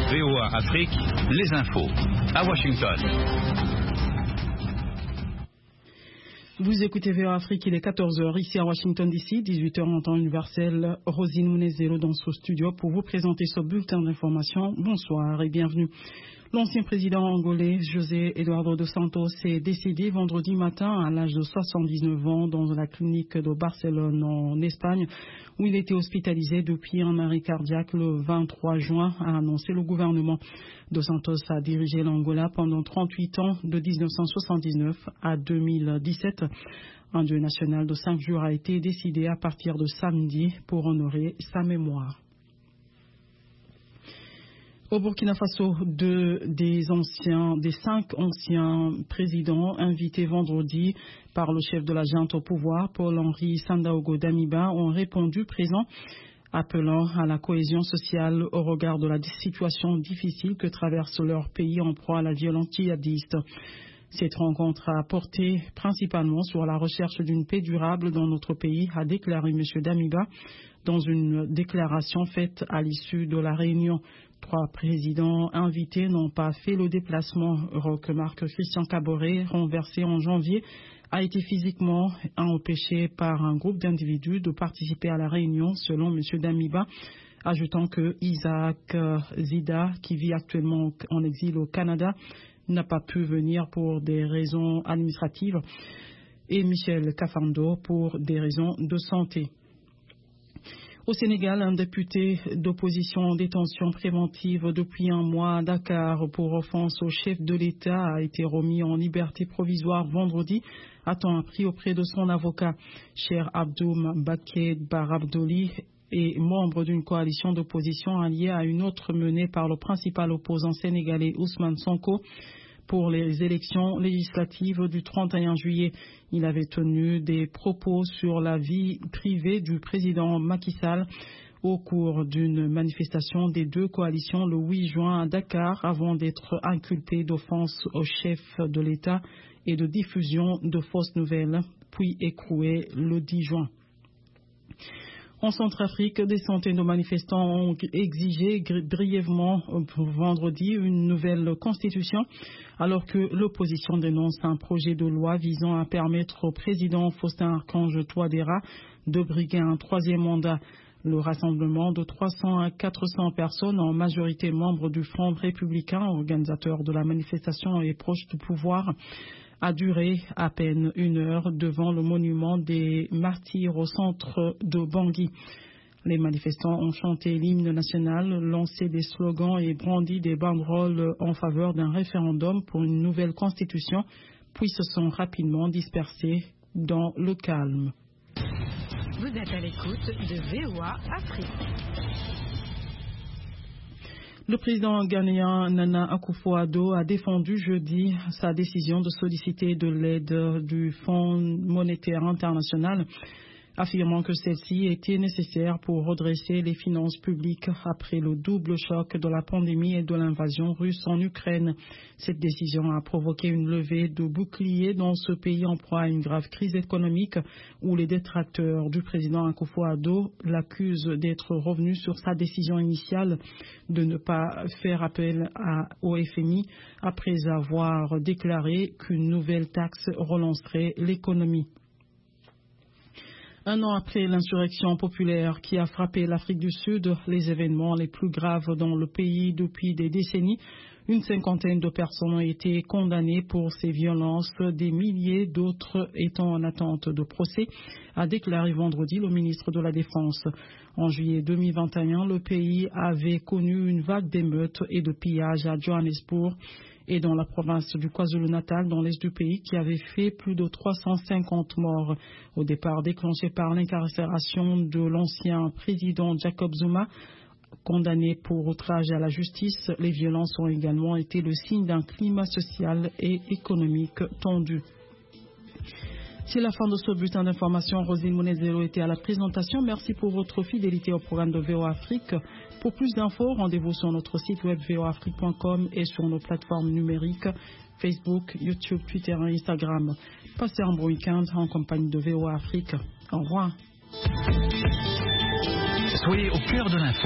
VOA Afrique, les infos. À Washington. Vous écoutez VOA Afrique, il est 14h ici à Washington DC, 18h en temps universel. Rosine Munezero dans ce studio pour vous présenter ce bulletin d'information. Bonsoir et bienvenue. L'ancien président angolais José Eduardo dos Santos est décédé vendredi matin à l'âge de 79 ans dans la clinique de Barcelone en Espagne où il était hospitalisé depuis un arrêt cardiaque le 23 juin, a annoncé le gouvernement. Dos Santos a dirigé l'Angola pendant 38 ans de 1979 à 2017. Un deuil national de 5 jours a été décidé à partir de samedi pour honorer sa mémoire. Au Burkina Faso, des 5 anciens présidents invités vendredi par le chef de la junte au pouvoir, Paul-Henri Sandaogo Damiba, ont répondu présents, appelant à la cohésion sociale au regard de la situation difficile que traverse leur pays en proie à la violence djihadiste. Cette rencontre a porté principalement sur la recherche d'une paix durable dans notre pays, a déclaré M. Damiba dans une déclaration faite à l'issue de la réunion. 3 présidents invités n'ont pas fait le déplacement. Remarque Christian Caboret, renversé en janvier, a été physiquement empêché par un groupe d'individus de participer à la réunion, selon M. Damiba, ajoutant que Isaac Zida, qui vit actuellement en exil au Canada, n'a pas pu venir pour des raisons administratives et Michel Kafando pour des raisons de santé. Au Sénégal, un député d'opposition en détention préventive depuis un mois à Dakar pour offense au chef de l'État a été remis en liberté provisoire vendredi, à temps appris auprès de son avocat. Cher Abdoum Baké Barabdoli est membre d'une coalition d'opposition alliée à une autre menée par le principal opposant sénégalais Ousmane Sonko pour les élections législatives du 31 juillet. Il avait tenu des propos sur la vie privée du président Macky Sall au cours d'une manifestation des 2 coalitions le 8 juin à Dakar avant d'être inculpé d'offense au chef de l'État et de diffusion de fausses nouvelles, puis écroué le 10 juin. En Centrafrique, des centaines de manifestants ont exigé brièvement vendredi une nouvelle constitution, alors que l'opposition dénonce un projet de loi visant à permettre au président Faustin-Archange Touadéra de briguer un 3e mandat. Le rassemblement de 300 à 400 personnes, en majorité membres du Front républicain, organisateur de la manifestation et proche du pouvoir, a duré à peine 1 heure devant le monument des martyrs au centre de Bangui. Les manifestants ont chanté l'hymne national, lancé des slogans et brandi des banderoles en faveur d'un référendum pour une nouvelle constitution, puis se sont rapidement dispersés dans le calme. Vous êtes à l'écoute de VOA Afrique. Le président ghanéen Nana Akufo-Addo a défendu jeudi sa décision de solliciter de l'aide du Fonds monétaire international, affirmant que celle-ci était nécessaire pour redresser les finances publiques après le double choc de la pandémie et de l'invasion russe en Ukraine. Cette décision a provoqué une levée de boucliers dans ce pays en proie à une grave crise économique où les détracteurs du président Akufo-Addo l'accusent d'être revenu sur sa décision initiale de ne pas faire appel au FMI après avoir déclaré qu'une nouvelle taxe relancerait l'économie. 1 an après l'insurrection populaire qui a frappé l'Afrique du Sud, les événements les plus graves dans le pays depuis des décennies, une 50aine de personnes ont été condamnées pour ces violences, des milliers d'autres étant en attente de procès, a déclaré vendredi le ministre de la Défense. En juillet 2021, le pays avait connu une vague d'émeutes et de pillages à Johannesburg et dans la province du KwaZulu-Natal, dans l'est du pays, qui avait fait plus de 350 morts. Au départ déclenché par l'incarcération de l'ancien président Jacob Zuma, condamné pour outrage à la justice, les violences ont également été le signe d'un climat social et économique tendu. C'est la fin de ce bulletin d'information. Rosine Munezero était à la présentation. Merci pour votre fidélité au programme de VOA Afrique. Pour plus d'infos, rendez-vous sur notre site web voafrique.com et sur nos plateformes numériques Facebook, YouTube, Twitter et Instagram. Passez un bon week-end en compagnie de VOA Afrique. Au revoir. Soyez au cœur de l'info.